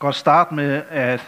godt starte med at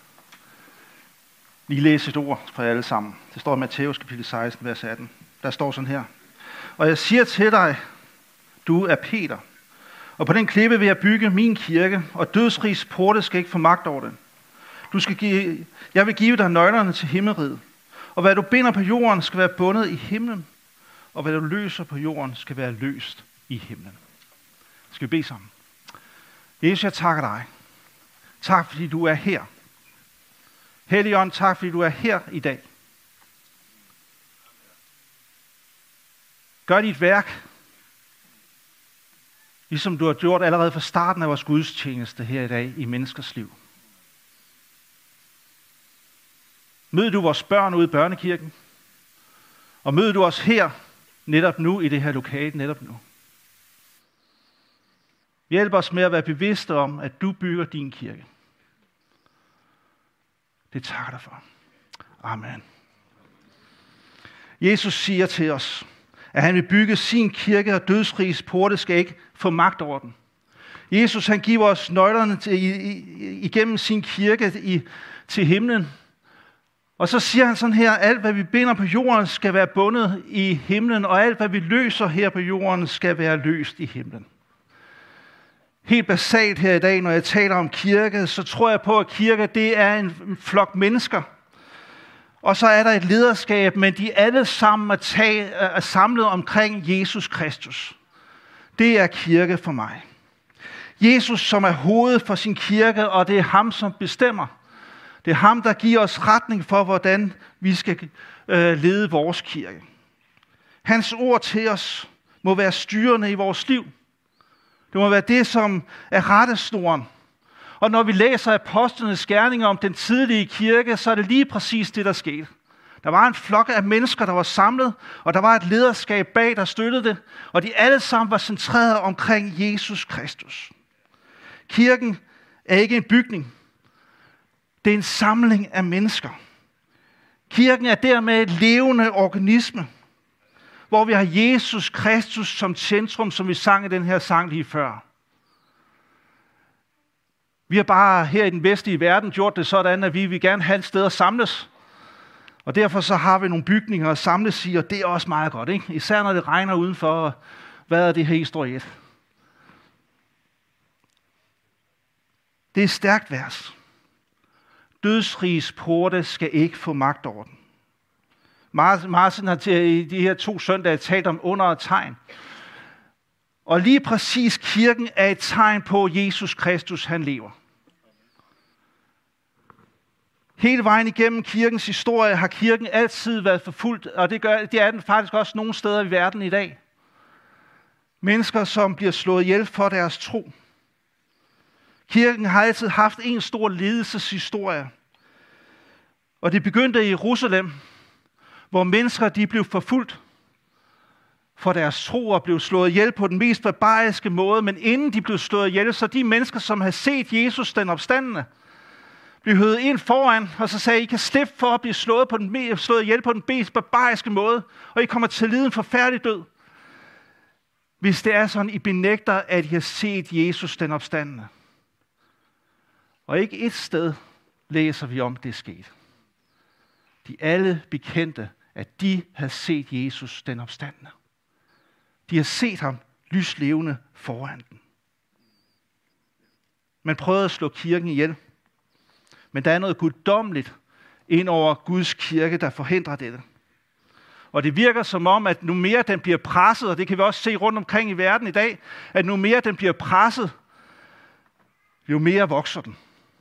lige læse et ord for alle sammen. Det står i Matthæus kapitel 16, vers 18. Der står sådan her. Og jeg siger til dig, du er Peter, og på den klippe vil jeg bygge min kirke, og dødsrigs porte skal ikke få magt over den. Jeg vil give dig nøglerne til himmelriget, og hvad du binder på jorden skal være bundet i himlen, og hvad du løser på jorden skal være løst i himlen. Skal vi bede sammen? Jesus, jeg takker dig. Tak fordi du er her. Helligånd, tak fordi du er her i dag. Gør dit værk, ligesom du har gjort allerede fra starten af vores gudstjeneste her i dag i menneskers liv. Mød du vores børn ude i børnekirken, og mød du os her netop nu i det her lokale netop nu. Hjælp os med at være bevidste om, at du bygger din kirke. Det takker dig for. Amen. Jesus siger til os, at han vil bygge sin kirke, og dødsriges porte skal ikke få magt over den. Jesus, han giver os nøglerne igennem sin kirke til himlen. Og så siger han sådan her, alt hvad vi binder på jorden skal være bundet i himlen, og alt hvad vi løser her på jorden skal være løst i himlen. Helt basalt her i dag, når jeg taler om kirke, så tror jeg på, at kirke det er en flok mennesker. Og så er der et lederskab, men de alle sammen er samlet omkring Jesus Kristus. Det er kirke for mig. Jesus, som er hovedet for sin kirke, og det er ham, som bestemmer. Det er ham, der giver os retning for, hvordan vi skal lede vores kirke. Hans ord til os må være styrende i vores liv. Det må være det, som er rettesnoren. Og når vi læser apostlenes gerninger om den tidlige kirke, så er det lige præcis det, der skete. Der var en flok af mennesker, der var samlet, og der var et lederskab bag, der støttede det, og de alle sammen var centreret omkring Jesus Kristus. Kirken er ikke en bygning. Det er en samling af mennesker. Kirken er dermed et levende organisme, hvor vi har Jesus Kristus som centrum, som vi sang i den her sang lige før. Vi har bare her i den vestlige verden gjort det sådan, at vi vil gerne have et sted at samles. Og derfor så har vi nogle bygninger at samles i, og det er også meget godt, ikke? Især når det regner udenfor, hvad er det her historie 1? Det er et stærkt vers. Dødsriges porte skal ikke få magt over den. Martin har i de her 2 søndage talt om under og tegn. Og lige præcis kirken er et tegn på, at Jesus Kristus han lever. Hele vejen igennem kirkens historie har kirken altid været forfulgt, og det er den faktisk også nogle steder i verden i dag. Mennesker, som bliver slået ihjel for deres tro. Kirken har altid haft en stor lidelseshistorie. Og det begyndte i Jerusalem, hvor mennesker de blev forfulgt for deres tro og blev slået ihjel på den mest barbariske måde. Men inden de blev slået ihjel, så de mennesker, som havde set Jesus den opstandende, blev høvet ind foran, og så sagde, I kan slippe for at blive slået ihjel på den mest barbariske måde, og I kommer til at lide en forfærdelig død. Hvis det er sådan, I benægter, at I har set Jesus den opstandende. Og ikke et sted læser vi om, det er sket. De alle bekendte, at de havde set Jesus den opstandne. De har set ham lyslevende foran dem. Man prøvede at slå kirken ihjel. Men der er noget guddommeligt ind over Guds kirke, der forhindrer dette. Og det virker som om, at nu mere den bliver presset, og det kan vi også se rundt omkring i verden i dag, at nu mere den bliver presset, jo mere vokser den.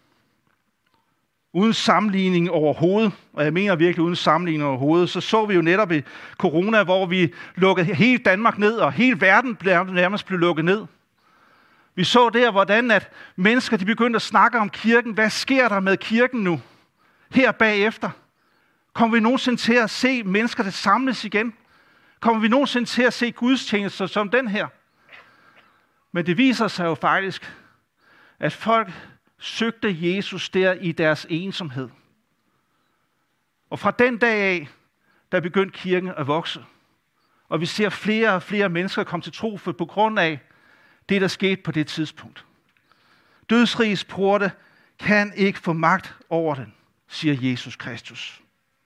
Uden sammenligning overhovedet, og jeg mener virkelig uden sammenligning overhovedet, så vi jo netop i corona, hvor vi lukkede hele Danmark ned, og hele verden nærmest blev lukket ned. Vi så der, hvordan at mennesker de begyndte at snakke om kirken. Hvad sker der med kirken nu? Her bagefter. Kommer vi nogensinde til at se mennesker, der samles igen? Kommer vi nogensinde til at se gudstjenester som den her? Men det viser sig jo faktisk, at folk søgte Jesus der i deres ensomhed. Og fra den dag af, der begyndte kirken at vokse. Og vi ser flere og flere mennesker komme til tro på grund af det, der skete på det tidspunkt. Dødsrigets porte kan ikke få magt over den, siger Jesus Kristus.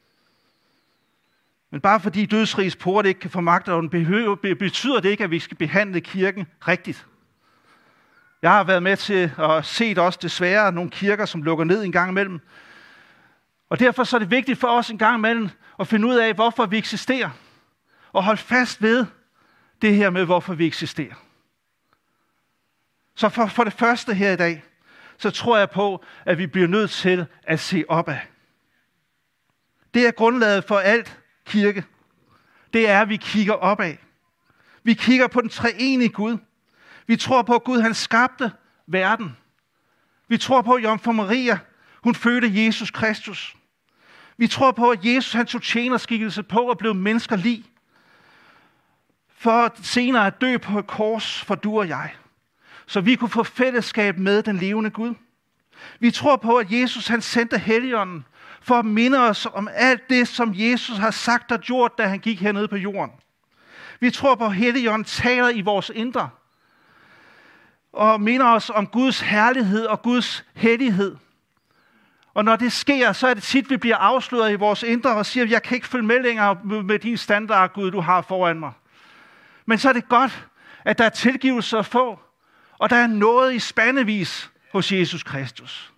Men bare fordi dødsrigets porte ikke kan få magt over den, betyder det ikke, at vi skal behandle kirken rigtigt. Jeg har været med til at se også desværre nogle kirker, som lukker ned en gang imellem. Og derfor så er det vigtigt for os en gang imellem at finde ud af, hvorfor vi eksisterer. Og holde fast ved det her med, hvorfor vi eksisterer. Så for det første her i dag, så tror jeg på, at vi bliver nødt til at se opad. Det er grundlaget for alt kirke. Det er, at vi kigger opad. Vi kigger på den treenige Gud. Vi tror på, at Gud han skabte verden. Vi tror på, at Jomfru Maria, hun fødte Jesus Kristus. Vi tror på, at Jesus han tog tjenerskikkelse på og blev menneskerlig. For senere at dø på et kors for du og jeg. Så vi kunne få fællesskab med den levende Gud. Vi tror på, at Jesus han sendte Helligånden for at minde os om alt det, som Jesus har sagt og gjort, da han gik hernede på jorden. Vi tror på, at Helligånden taler i vores indre og minder os om Guds herlighed og Guds hellighed. Og når det sker, så er det tit, vi bliver afsløret i vores indre og siger, jeg kan ikke følge med længere med din standard, Gud, du har foran mig. Men så er det godt, at der er tilgivelse at få, og der er noget i spandevis hos Jesus Kristus.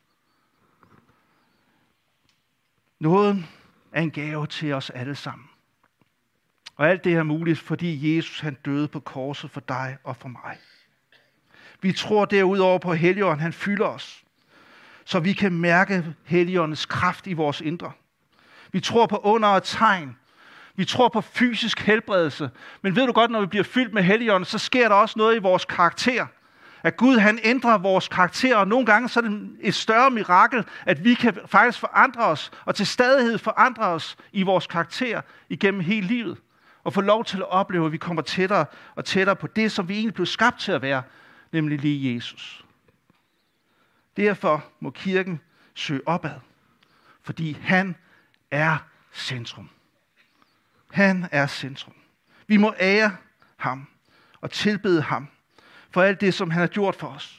Nåden er en gave til os alle sammen. Og alt det er muligt, fordi Jesus han døde på korset for dig og for mig. Vi tror derudover på Helligånden, han fylder os, så vi kan mærke Helligåndens kraft i vores indre. Vi tror på under og tegn. Vi tror på fysisk helbredelse. Men ved du godt, når vi bliver fyldt med Helligånden, så sker der også noget i vores karakter. At Gud han ændrer vores karakter, og nogle gange så er det et større mirakel, at vi kan faktisk forandre os, og til stadighed forandre os i vores karakter igennem hele livet. Og få lov til at opleve, at vi kommer tættere og tættere på det, som vi egentlig blev skabt til at være, nemlig lige Jesus. Derfor må kirken søge opad, fordi han er centrum. Han er centrum. Vi må ære ham og tilbede ham for alt det, som han har gjort for os.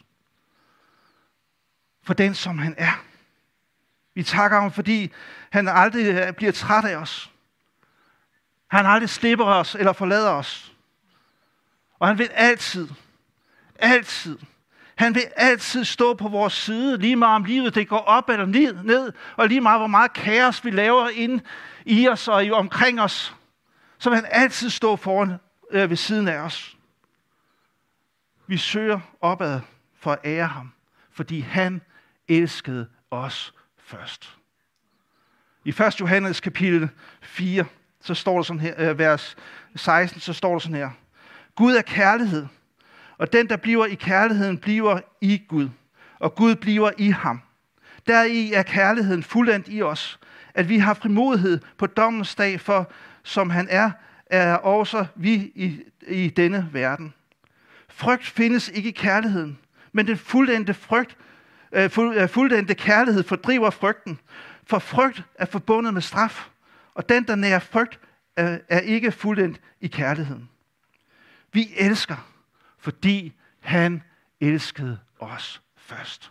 For den, som han er. Vi takker ham, fordi han aldrig bliver træt af os. Han aldrig slipper os eller forlader os. Og han vil altid, han vil altid stå på vores side, lige meget om livet det går op eller ned, og lige meget hvor meget kaos vi laver inde i os og omkring os, så vil han altid stå foran ved siden af os. Vi søger opad for at ære ham, fordi han elskede os først. I 1. Johannes kapitel 4, så står der sådan her, vers 16, så står der sådan her. Gud er kærlighed, og den, der bliver i kærligheden, bliver i Gud, og Gud bliver i ham. Deri er kærligheden fuldendt i os, at vi har frimodighed på dommens dag, for som han er også vi i denne verden. Frygt findes ikke i kærligheden, men den fuldendte kærlighed fordriver frygten, for frygt er forbundet med straf, og den, der nærer frygt, er ikke fuldendt i kærligheden. Vi elsker, fordi han elskede os først.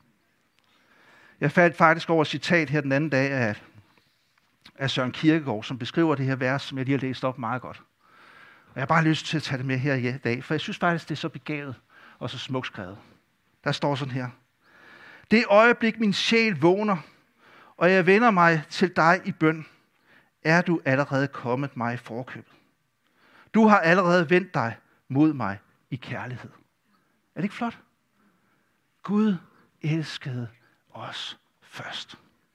Jeg faldt faktisk over et citat her den anden dag af Søren Kierkegaard, som beskriver det her vers, som jeg lige har læst op meget godt. Og jeg har bare lyst til at tage det med her i dag, for jeg synes faktisk, det er så begavet og så smukt skrevet. Der står sådan her. Det øjeblik, min sjæl vågner, og jeg vender mig til dig i bøn, er du allerede kommet mig i forkøbet. Du har allerede vendt dig mod mig i kærlighed. Er det ikke flot? Gud elskede os først.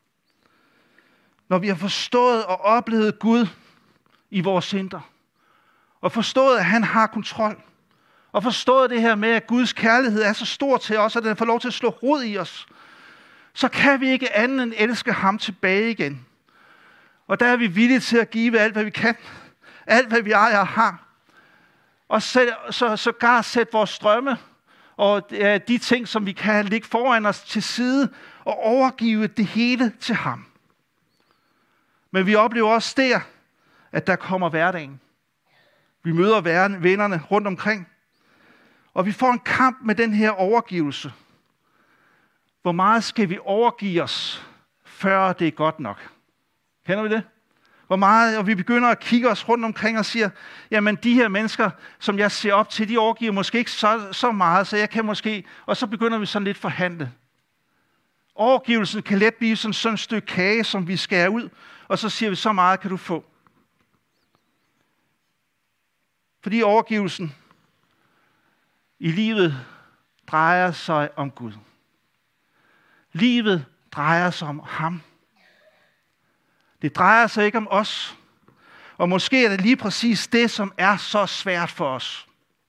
Når vi har forstået og oplevet Gud i vores indre, og forstået, at han har kontrol, og forstået det her med, at Guds kærlighed er så stor til os, at den får lov til at slå rod i os, så kan vi ikke andet end elske ham tilbage igen. Og der er vi villige til at give alt, hvad vi kan. Alt, hvad vi ejer og har. Og sågar sætte vores drømme og de ting, som vi kan ligge foran os til side, og overgive det hele til ham. Men vi oplever også der, at der kommer hverdagen. Vi møder vennerne rundt omkring, og vi får en kamp med den her overgivelse. Hvor meget skal vi overgive os, før det er godt nok? Kender vi det? Hvor meget, og vi begynder at kigge os rundt omkring og siger, jamen de her mennesker, som jeg ser op til, de overgiver måske ikke så meget, så jeg kan måske, og så begynder vi sådan lidt forhandle. Overgivelsen kan let blive sådan et stykke kage, som vi skærer ud, og så siger vi, så meget kan du få. Fordi overgivelsen i livet drejer sig om Gud. Livet drejer sig om ham. Det drejer sig ikke om os. Og måske er det lige præcis det, som er så svært for os.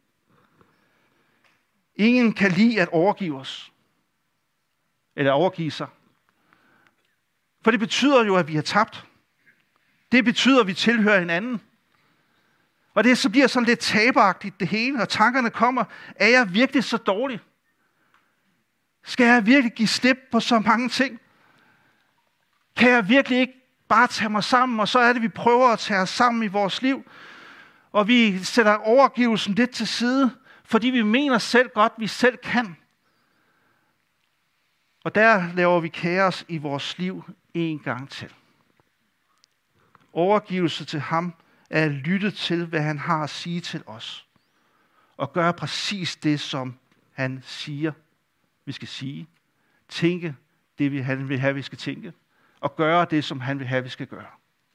Ingen kan lide at overgive os. Eller overgive sig. For det betyder jo, at vi har tabt. Det betyder, at vi tilhører hinanden. Og det så bliver sådan lidt taberagtigt det hele, og tankerne kommer, er jeg virkelig så dårlig? Skal jeg virkelig give slip på så mange ting? Kan jeg virkelig ikke bare tage mig sammen, og så er det, vi prøver at tage os sammen i vores liv, og vi sætter overgivelsen lidt til side, fordi vi mener selv godt, vi selv kan. Og der laver vi kaos i vores liv en gang til. Overgivelse til ham er at lytte til, hvad han har at sige til os. Og gøre præcis det, som han siger, vi skal sige. Tænke det, han vil have, vi skal tænke. Og gøre det, som han vil have, vi skal gøre.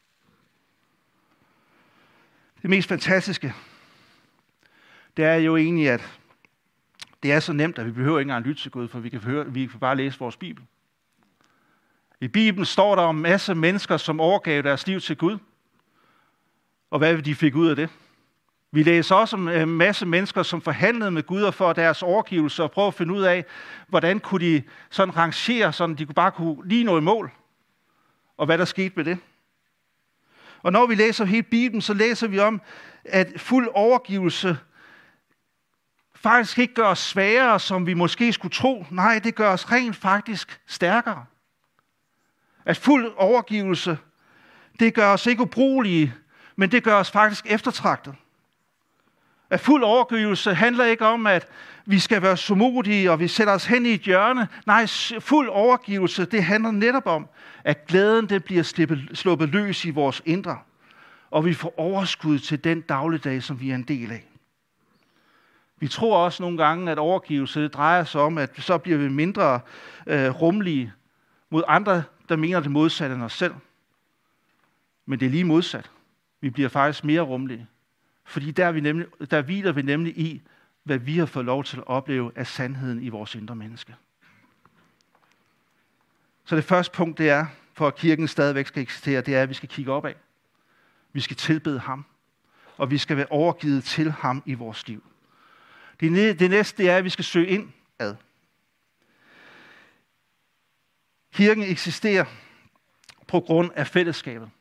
Det mest fantastiske, det er jo egentlig, at det er så nemt, at vi behøver ikke engang lytte til Gud, for vi kan bare læse vores Bibel. I Bibelen står der om en masse mennesker, som overgav deres liv til Gud. Og hvad de fik ud af det. Vi læser også om en masse mennesker, som forhandlede med Gud og for deres overgivelse, og prøvede at finde ud af, hvordan kunne de sådan rangere, så de bare kunne lige nå i mål. Og hvad der skete med det. Og når vi læser hele Bibelen, så læser vi om, at fuld overgivelse faktisk ikke gør os svagere, som vi måske skulle tro. Nej, det gør os rent faktisk stærkere. At fuld overgivelse, det gør os ikke ubrugelige, men det gør os faktisk eftertragtet. At fuld overgivelse handler ikke om, at vi skal være så modige, og vi sætter os hen i et hjørne. Nej, fuld overgivelse, det handler netop om, at glæden det bliver sluppet løs i vores indre. Og vi får overskud til den dagligdag, som vi er en del af. Vi tror også nogle gange, at overgivelse det drejer sig om, at så bliver vi mindre rummelige mod andre, der mener det modsatte end os selv. Men det er lige modsat. Vi bliver faktisk mere rummelige. Fordi der hviler vi nemlig i, hvad vi har fået lov til at opleve af sandheden i vores indre menneske. Så det første punkt, det er, for at kirken stadigvæk skal eksistere, det er, at vi skal kigge opad. Vi skal tilbede ham. Og vi skal være overgivet til ham i vores liv. Det næste, det er, at vi skal søge ind ad. Kirken eksisterer på grund af fællesskabet.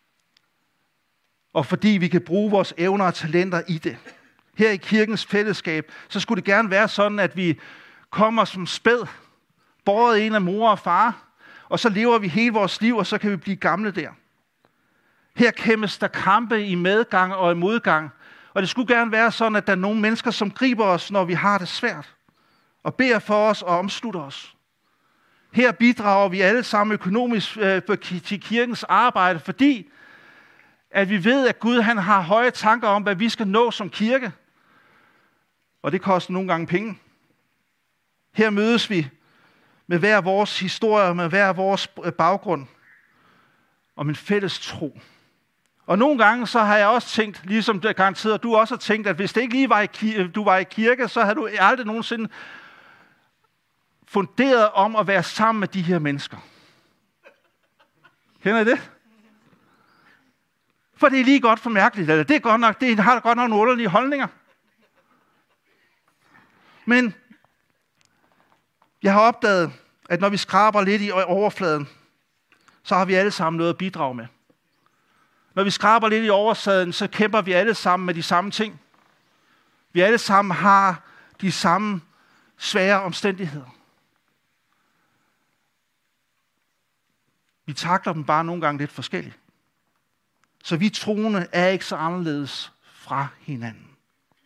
Og fordi vi kan bruge vores evner og talenter i det. Her i kirkens fællesskab, så skulle det gerne være sådan, at vi kommer som spæd, båret en af mor og far, og så lever vi hele vores liv, og så kan vi blive gamle der. Her kæmpes der kampe i medgang og i modgang, og det skulle gerne være sådan, at der er nogle mennesker, som griber os, når vi har det svært, og beder for os og omslutter os. Her bidrager vi alle sammen økonomisk til kirkens arbejde, fordi at vi ved, at Gud han har høje tanker om, hvad vi skal nå som kirke. Og det koster nogle gange penge. Her mødes vi med hver vores historie, med hver vores baggrund, om en fælles tro. Og nogle gange så har jeg også tænkt, ligesom det garanteret, du også har tænkt, at hvis det ikke lige var du var i kirke, så havde du aldrig nogensinde funderet om at være sammen med de her mennesker. Kender I det? For det er lige godt for mærkeligt, eller det er godt nok, det har godt nok nogle underlige holdninger. Men jeg har opdaget, at når vi skraber lidt i overfladen, så har vi alle sammen noget at bidrage med. Når vi skraber lidt i overfladen, så kæmper vi alle sammen med de samme ting. Vi alle sammen har de samme svære omstændigheder. Vi takler dem bare nogle gange lidt forskelligt. Så vi troende er ikke så anderledes fra hinanden.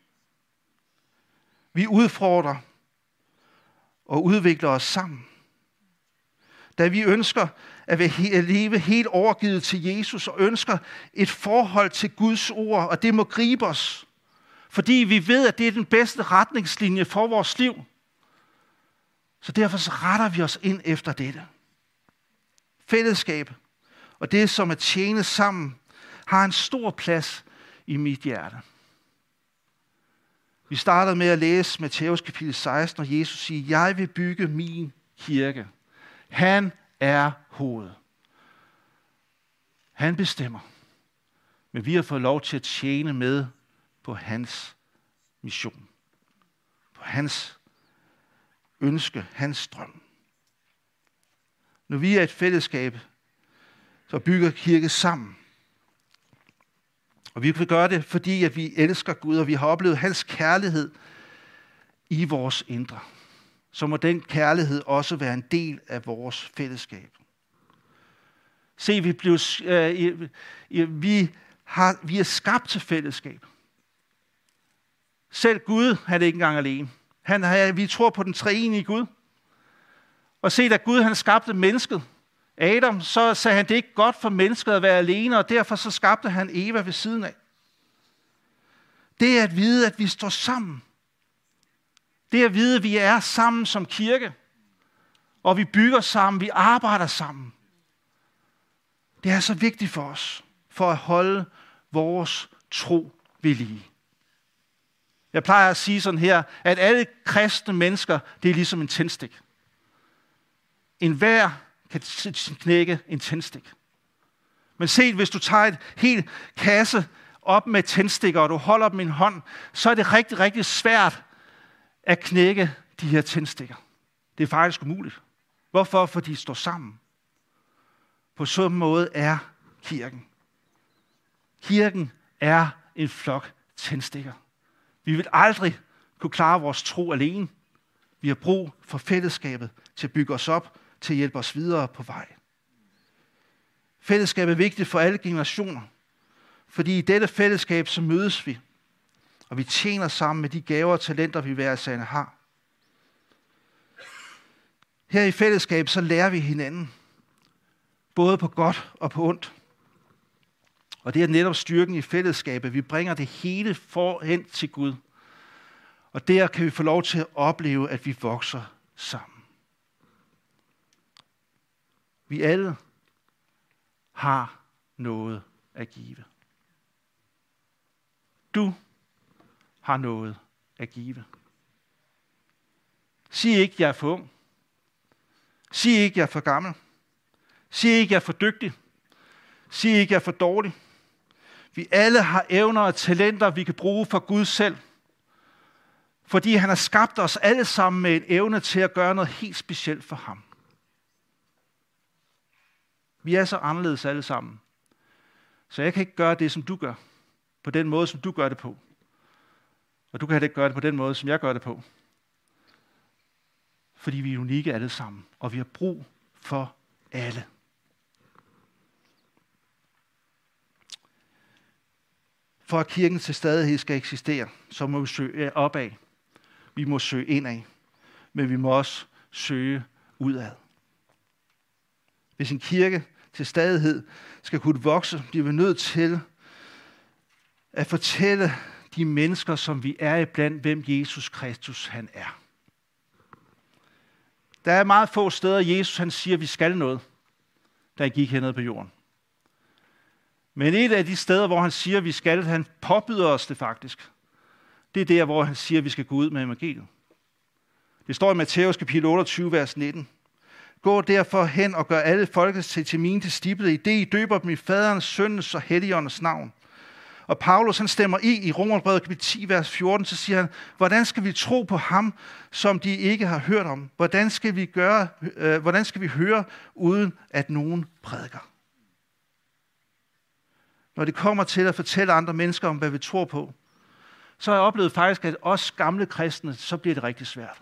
Vi udfordrer og udvikler os sammen. Da vi ønsker at leve helt overgivet til Jesus og ønsker et forhold til Guds ord, og det må gribe os. Fordi vi ved, at det er den bedste retningslinje for vores liv. Så derfor så retter vi os ind efter dette. Fællesskab og det, som at tjene sammen, har en stor plads i mit hjerte. Vi startede med at læse Matthæus kapitel 16, og Jesus siger, jeg vil bygge min kirke. Han er hovedet. Han bestemmer. Men vi har fået lov til at tjene med på hans mission. På hans ønske, hans drøm. Når vi er et fællesskab, så bygger kirke sammen. Og vi kan gøre det, fordi at vi elsker Gud, og vi har oplevet hans kærlighed i vores indre. Så må den kærlighed også være en del af vores fællesskab. Se, vi er skabt til fællesskab. Selv Gud er det ikke engang alene. Vi tror på den treenige Gud. Og se, da Gud han skabte mennesket, Adam, så sagde han, det er ikke godt for mennesket at være alene, og derfor så skabte han Eva ved siden af. Det er at vide, at vi står sammen. Det er at vide, at vi er sammen som kirke. Og vi bygger sammen, vi arbejder sammen. Det er så vigtigt for os, for at holde vores tro ved lige. Jeg plejer at sige sådan her, at alle kristne mennesker, det er ligesom en tændstik. Enhver kan knække en tændstik. Men se, hvis du tager et helt kasse op med tændstikker, og du holder dem i en hånd, så er det rigtig, rigtig svært at knække de her tændstikker. Det er faktisk umuligt. Hvorfor? Fordi de står sammen. På sådan måde er kirken. Kirken er en flok tændstikker. Vi vil aldrig kunne klare vores tro alene. Vi har brug for fællesskabet til at bygge os op, til at hjælpe os videre på vej. Fællesskab er vigtigt for alle generationer, fordi i dette fællesskab så mødes vi, og vi tjener sammen med de gaver og talenter, vi hver især har. Her i fællesskab så lærer vi hinanden, både på godt og på ondt. Og det er netop styrken i fællesskabet. Vi bringer det hele forhen til Gud. Og der kan vi få lov til at opleve, at vi vokser sammen. Vi alle har noget at give. Du har noget at give. Sig ikke, jeg er for ung. Sig ikke, jeg er for gammel. Sig ikke, jeg er for dygtig. Sig ikke, jeg er for dårlig. Vi alle har evner og talenter, vi kan bruge for Gud selv. Fordi han har skabt os alle sammen med en evne til at gøre noget helt specielt for ham. Vi er så anderledes alle sammen. Så jeg kan ikke gøre det, som du gør. På den måde, som du gør det på. Og du kan heller ikke gøre det på den måde, som jeg gør det på. Fordi vi er unikke alle sammen. Og vi har brug for alle. For at kirken til stadighed skal eksistere, så må vi søge opad. Vi må søge indad. Men vi må også søge udad. Hvis en kirke til stadighed skal kunne vokse, bliver vi nødt til at fortælle de mennesker, som vi er iblandt, hvem Jesus Kristus han er. Der er meget få steder, Jesus han siger, at vi skal noget, da han gik hernede på jorden. Men et af de steder, hvor han siger, at vi skal, han påbyder os det faktisk. Det er der, hvor han siger, at vi skal gå ud med evangeliet. Det står i Matthæus kapitel 28, vers 19. Gå derfor hen og gør alle folket til mine disciple, i det I døber dem i faderens, søndens og helligåndens navn. Og Paulus han stemmer i Romerbrevet kapitel 10, vers 14, så siger han, hvordan skal vi tro på ham, som de ikke har hørt om? Hvordan skal vi høre, uden at nogen prædiker? Når det kommer til at fortælle andre mennesker om, hvad vi tror på, så har jeg oplevet faktisk, at os gamle kristne, så bliver det rigtig svært.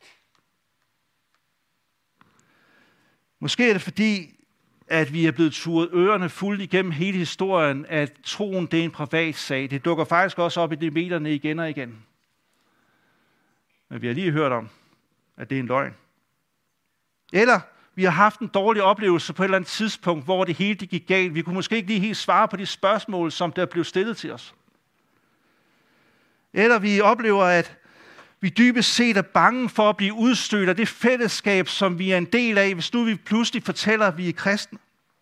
Måske er det fordi, at vi er blevet turet ørerne fuldt igennem hele historien, at troen det er en privat sag. Det dukker faktisk også op i de medierne igen og igen. Men vi har lige hørt om, at det er en løgn. Eller Vi har haft en dårlig oplevelse på et eller andet tidspunkt, hvor det hele gik galt. Vi kunne måske ikke lige helt svare på de spørgsmål, som der blev stillet til os. Eller vi oplever, at vi dybest set er bange for at blive udstødt af det fællesskab, som vi er en del af, hvis nu vi pludselig fortæller, at vi er kristne.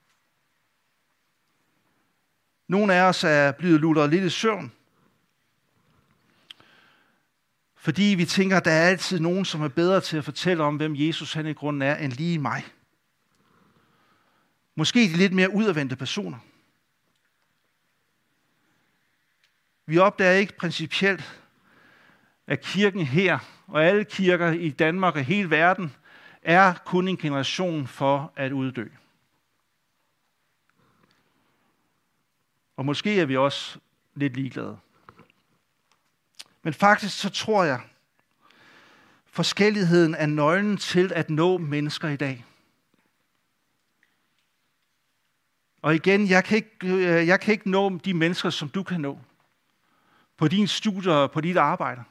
Nogle af os er blevet lutret lidt i søvn, fordi vi tænker, at der er altid nogen, som er bedre til at fortælle om, hvem Jesus han i grunden er, end lige mig. Måske de lidt mere udadvendte personer. Vi opdager ikke principielt, at kirken her, og alle kirker i Danmark og hele verden, er kun en generation for at uddø. Og måske er vi også lidt ligeglade. Men faktisk så tror jeg, forskelligheden er nøglen til at nå mennesker i dag. Og igen, jeg kan ikke nå de mennesker, som du kan nå. På dine studier og på dit arbejde.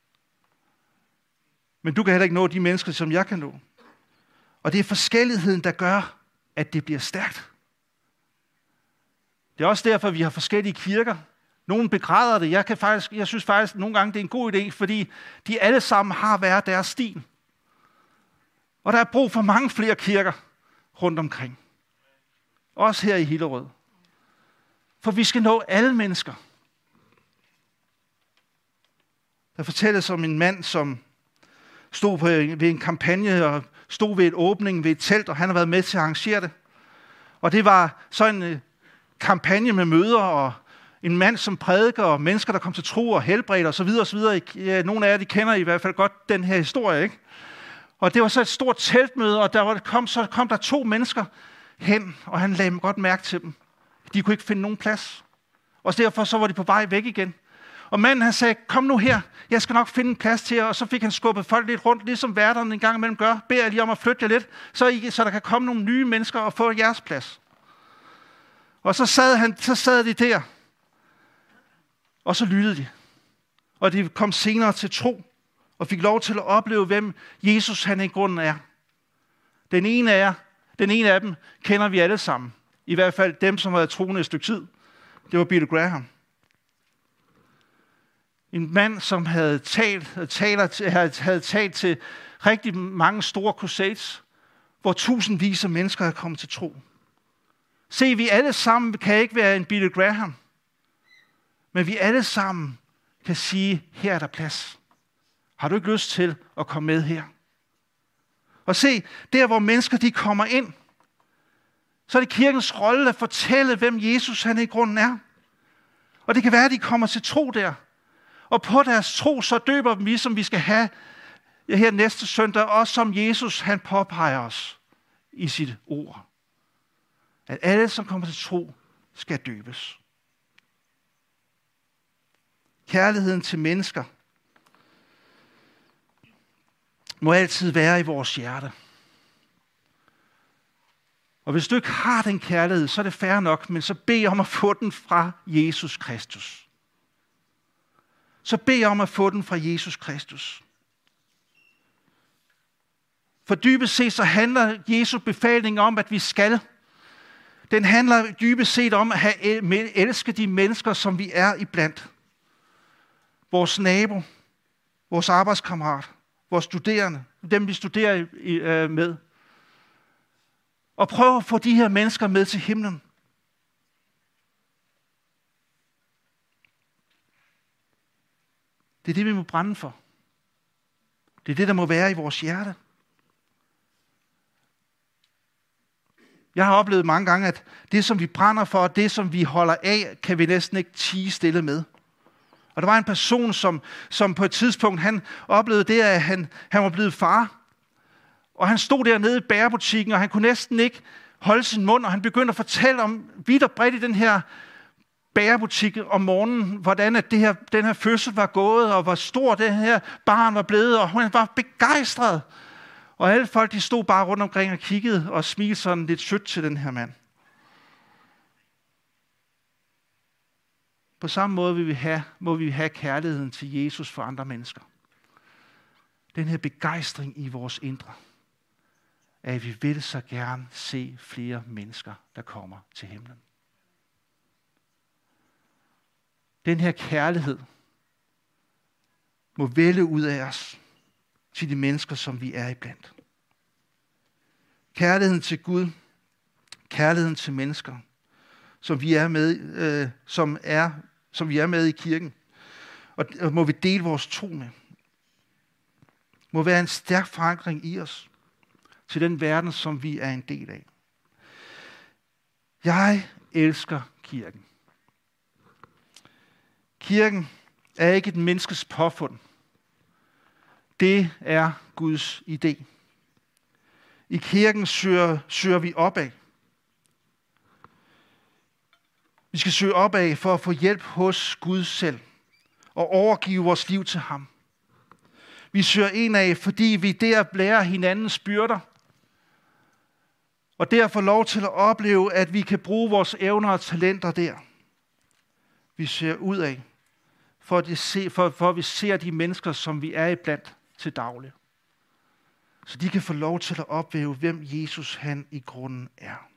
Men du kan heller ikke nå de mennesker, som jeg kan nå. Og det er forskelligheden, der gør, at det bliver stærkt. Det er også derfor, vi har forskellige kirker. Nogle begræder det. Jeg synes faktisk, nogle gange, det er en god idé, fordi de alle sammen har hver deres stil. Og der er brug for mange flere kirker rundt omkring. Også her i Hillerød. For vi skal nå alle mennesker. Der fortælles om en mand, som stod ved en kampagne og stod ved et åbning ved et telt, og han har været med til at arrangere det. Og det var sådan en kampagne med møder og en mand, som prædiker, og mennesker, der kom til tro og helbredt og så videre, og så videre. Ja, nogle af jer, de kender i hvert fald godt den her historie, ikke? Og det var så et stort teltmøde, og så kom der 2 mennesker hen, og han lagde godt mærke til dem. De kunne ikke finde nogen plads. Og derfor så var de på vej væk igen. Og manden han sagde, kom nu her, jeg skal nok finde en plads til jer. Og så fik han skubbet folk lidt rundt, ligesom værterne en gang imellem gør. Beder lige om at flytte jer lidt, så der kan komme nogle nye mennesker og få jeres plads. Og så sad de der, og så lyttede de. Og de kom senere til tro, og fik lov til at opleve, hvem Jesus han i grunden er. Den ene af dem kender vi alle sammen. I hvert fald dem, som har været troende et stykke tid. Det var Billy Graham. En mand, som havde talt til rigtig mange store crusades, hvor tusindvis af mennesker er kommet til tro. Se, vi alle sammen kan ikke være en Billy Graham, men vi alle sammen kan sige, her er der plads. Har du ikke lyst til at komme med her? Og se, der hvor mennesker de kommer ind, så er det kirkens rolle at fortælle, hvem Jesus han i grunden er. Og det kan være, at de kommer til tro der. Og på deres tro, så døber dem vi, som vi skal have her næste søndag, også som Jesus han påpeger os i sit ord. At alle, som kommer til tro, skal døbes. Kærligheden til mennesker må altid være i vores hjerte. Og hvis du ikke har den kærlighed, så er det fair nok, men så bed om at få den fra Jesus Kristus. Så bed om at få den fra Jesus Kristus. For dybest set så handler Jesu befaling om, at vi skal. Den handler dybest set om at elske de mennesker, som vi er iblandt. Vores nabo, vores arbejdskammerat, vores studerende, dem vi studerer med. Og prøv at få de her mennesker med til himlen. Det er det, vi må brænde for. Det er det, der må være i vores hjerte. Jeg har oplevet mange gange, at det, som vi brænder for, og det, som vi holder af, kan vi næsten ikke tie stille med. Og der var en person, som på et tidspunkt, han oplevede det, at han var blevet far. Og han stod dernede i bærebutikken, og han kunne næsten ikke holde sin mund, og han begyndte at fortælle om vidt og bredt i den her bærebutik om morgenen, hvordan at den her fødsel var gået, og hvor stor det her barn var blevet, og han var begejstret. Og alle folk, de stod bare rundt omkring og kiggede og smilte sådan lidt sødt til den her mand. På samme måde må vi have kærligheden til Jesus for andre mennesker. Den her begejstring i vores indre. at vi vil så gerne se flere mennesker, der kommer til himlen. Den her kærlighed må vælge ud af os til de mennesker, som vi er iblandt. Kærligheden til Gud, kærligheden til mennesker, som vi er med i kirken, og må vi dele vores tro med. Må være en stærk forankring i os til den verden, som vi er en del af. Jeg elsker kirken. Kirken er ikke et menneskes påfund. Det er Guds idé. I kirken søger vi opad. Vi skal søge opad for at få hjælp hos Gud selv og overgive vores liv til ham. Vi søger indad, fordi vi der blærer hinandens byrder, og der får lov til at opleve, at vi kan bruge vores evner og talenter der. Vi søger udad, for at vi ser de mennesker, som vi er iblandt til daglig. Så de kan få lov til at opleve, hvem Jesus han i grunden er.